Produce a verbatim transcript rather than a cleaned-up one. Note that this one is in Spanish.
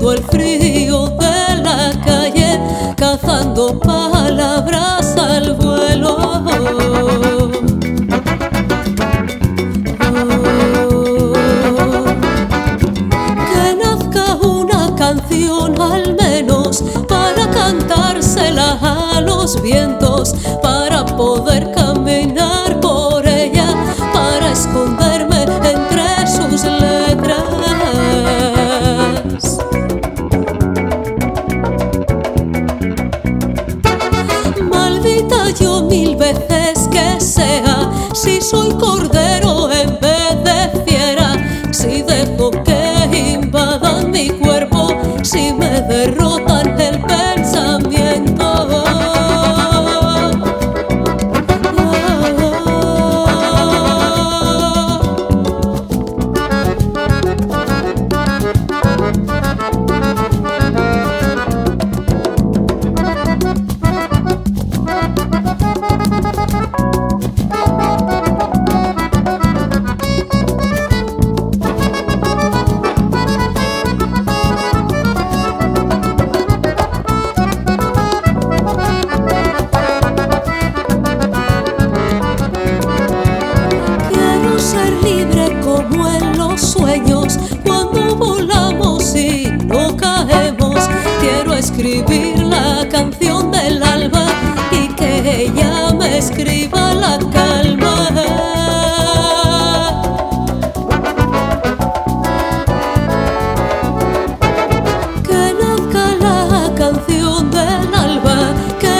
sintiendo el frío de la calle, cazando palabras al vuelo. Oh, que nazca una canción al menos para cantársela a los vientos, para poder caminar por ella, para esconderme entre sus letras. Maldita yo mil veces que sea, si soy cordero en vez de fiera, si dejo que invadan mi cuerpo, si me derrotan el pensamiento. Ser libre como en los sueños, cuando volamos y no caemos. Quiero escribir la canción del alba y que ella me escriba la calma. Que nazca la canción del alba, que